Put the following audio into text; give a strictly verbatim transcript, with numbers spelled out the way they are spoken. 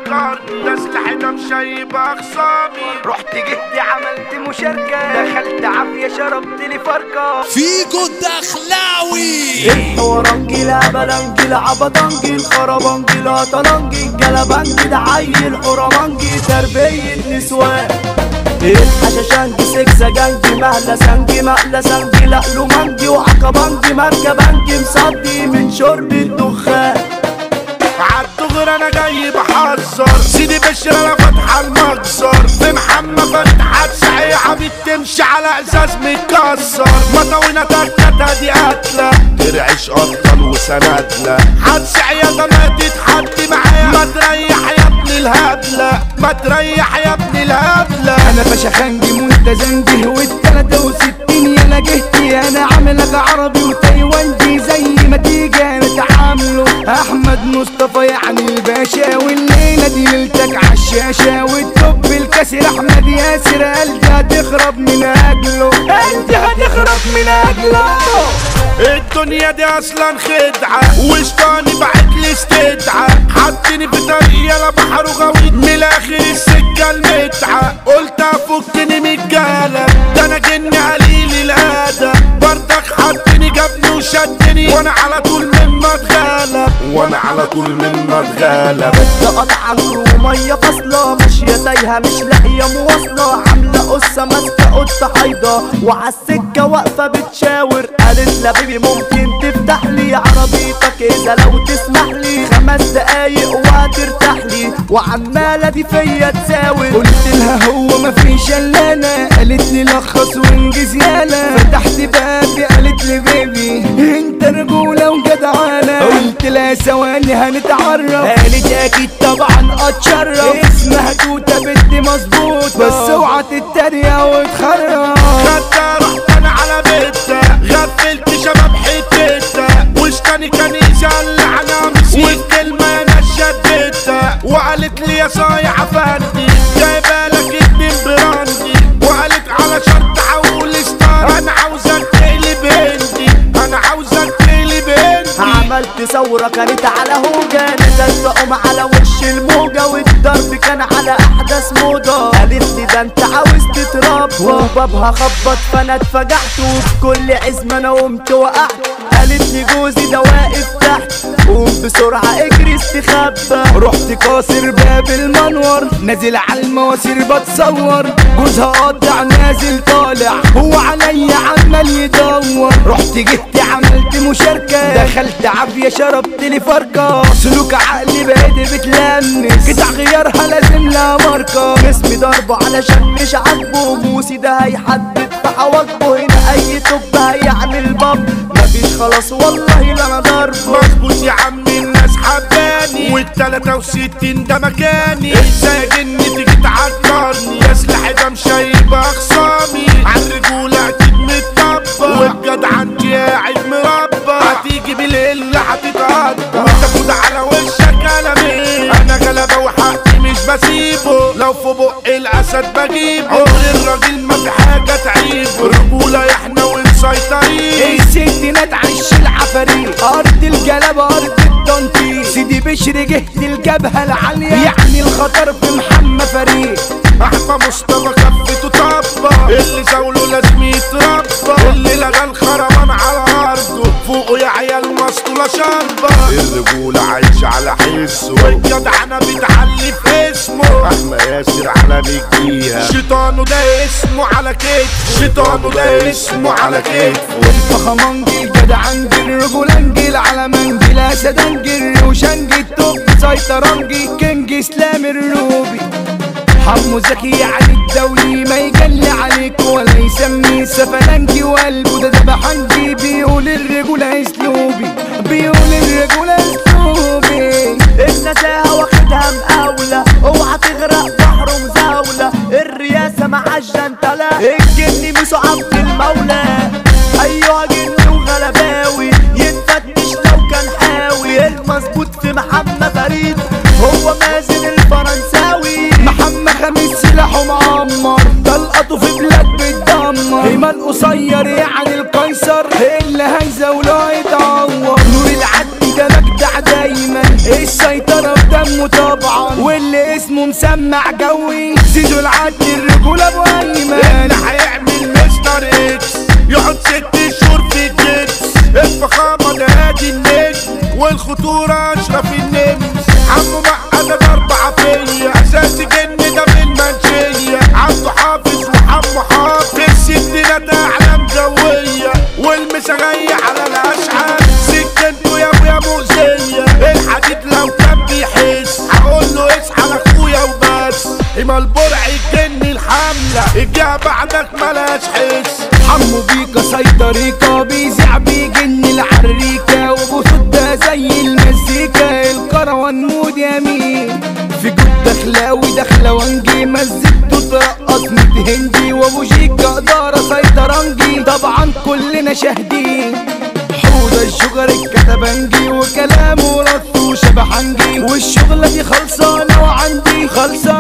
عكرني ده سلاحي ده مشيب اخصامي. رحت جهدي عملت مشاركة دخلت عافية شربت لي فرقة فيكو الدخلاوي الحورنجي الهبلنجي العبطنجي الخربنجي الهطلنجي الجلبنجي ده عيل حرمنجي تربية نسوان الحشاشنجي سكسجنجي مهلا سنجي مهلا سنجي لقلو منجي وعقبنجي مركبنجي مصدي من شرب الدخان. عالدغر انا جاي بحذر سيدي بشر انا فاتحه المجزر في محمد فتحت سعيعه بتمشي على ازاز متكسر مطاوينه تكتها دي قتله ترعش ابطال وسندله هتسعي يا ماتت حد معايا ما تريح يا ابن الهبله ما تريح يا ابن الهبله. انا فشخنجي وانت زنجي والتلاتة وستين يا نجهتي انا عاملك عربي وتايوانجي زي ما تيجي نتعامله احمد مصطفى يعني الباشا والليله دي ليلتك عالشاشه والتوب الكسر احمد ياسر قلبي هتخرب من اجله قلبي هتخرب من اجله. الدنيا دي اصلا خدعه وشطاني بعتلي استدعى حطني في طريق يلا بحر وغويط من الاخر السكه المتعه قلت افكني من الجهله ده انا جني قليل الادب برضك حطني جابني وشدني وانا على طول مما اتغلب وانا على طول مما اتغلب. قطع نور وميه فاصله ماشيه تايهه مش لاقيه مواصله عامله قصه ماسكه قطه حيضه وعالسكه واقفه بتشاور قالت لا بيبي ممكن تفتح لي عربيتك اذا لو تسمح لي خمس دقايق وهترتاح لي وعماله دي فيا تساوي قلت لها هو مفيش الا انا قالت لي لخص وانجز يالا فتحت بابي قالت لي بيبي انت رجوله وجدعانه قلت لها ثواني هنتعرف قالت اكيد طبعا اتشرف اسمها توته بنت مظبوط بس اوعى تتريق وتخرف. خدتها رحت انا على بيتها غفلت شباب حتتها واشتاني كنيسه اللي على مسيح والكلمه انا شدتها وقالت لي يا صايع فندي جايبالك اتنين براندي وقالت على شرط حول ستار انا عاوزك تقلب هندي انا عاوزك تقلب هندي. عملت ثورة كانت على هوجة نزلت اقوم على وش الموجة والضرب كان على احدث موضة قالت لي ده انت عاوز تتربى وبابها خبط فانا اتفجعت وبكل عزم انا قمت وقعت قالت لي جوزي ده واقف تحت قوم بسرعة اجري استخبى رحت كاسر باب المنور نازل على المواسير بتصور جوزها قاطع نازل طالع هو عليا عمال يدور رحت جهتي عملت مشاركة دخلت عافية شربت لي فرقة سلوك عقلي بقيت بتلمس قطع غيارها لازم لها ماركة جسمي ضربه علشان مش عاجبه بوسي ده هيحدد في حواجبه هنا اي توب هيعمل باب مفيش خلاص والله لا انا ضربه مظبوط يا عم الناس حباني والتلاتة وستين ده مكاني ازاي جني تيجي تعكرني يا سلاحي ده مشيب اخصامي عالرجولة اكيد متطبق والجدع عندي قاعد مربى هتيجي بالقلة هتتقطع وتاخد على وشك قلمين انا غلبة وحقي مش بسيبه لو في بق الاسد بجيبه عمر الراجل ما في حاجة تعيبه رجولة احنا ومسيطرين الستينات عش العفاريت ارض الجلابة ارض التنطيط سيدي بشر جهد الجبهة العالية يعني الخطر في محمد فريق احمى مصطفى كفته طبة اللي زاوله لازم يتربى اللي لغى الخربان على ارضه فوقه يا عيال مسطولة شربة الرجولة عايشة على حسه والجدعنة بتعلي في اسمه احمى ياسر على مجيها شيطانه ده اسمه على كتفه شيطانه ده اسمه على كتفه الفخمنجي الجدعنجي الرجولنجي العلمنجي الاسدنجي الروشنجي التوب سيطرنجي كينج اسلام الروبي حمو زكي يعني الدولي ما يجلي عليك ولا يسمي سفلنجي وقلبه ده دبحنجي بيقول الرجولة اسلوبي بيقول الرجولة اسلوبي النزاهة واخدها مقاولة اوعى تغرق بحر مزاولة الرياسة مع الجنتلة الجني ميسو عبد المولى ايوه جني وغلباوي يتفتش لو كان حاوي المظبوط في محمد فريد هو مازن الفرنساوي محمد خميس سلاحه معمر طلقته في بلاد بتدمر ايمان قصير يعني القيصر اللي هيزاوله يتعور نور العدي ده مجدع دايما السيطرة بدمه طبعا واللي اسمه مسمع جوي زيزو العد الرجولة ابو ايمن. اللي هيعمل مستر اكس يقعد ست شهور في الجبس. الفخامة ده هادي النجم والخطورة اشرف النمس. عمو معقدة ضربة عافية اساسي جن ده بالمنشية. عبده حافظ وحمو حافظ الستينات اعلام جوية والمسغية على الاشعار. سكنته يا ابويا مؤذية الحديد لو كان بيحس هقول له اصحى لاخويا وبس. اما البرع الجن الحملة الجهة بعدك ملاش حس. حمو بيكا سيطريكا بيزع بيجن العريكة وبصوتها زي المزيكا. الكروان مود يمين في جود دخلاوي دخلة وانجي مزيكته ترقص ميت هندي وابو شيكا ادارة سيطرنجي طبعا كلنا شاهدين. حوضة الشجر الكتبنجي وكلامه رص وشبحنجي والشغلة دي خلصانة وعندي خلصانة